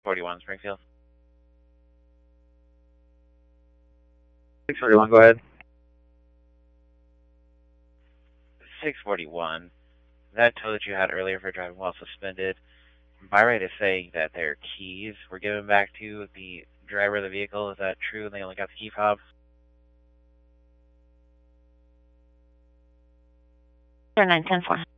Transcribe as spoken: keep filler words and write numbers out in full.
forty-one Springfield. six forty-one, go ahead. six forty-one. That tow that you had earlier for driving while suspended, by right is saying that their keys were given back to the driver of the vehicle. Is that true? And they only got the key fob? nine ten four.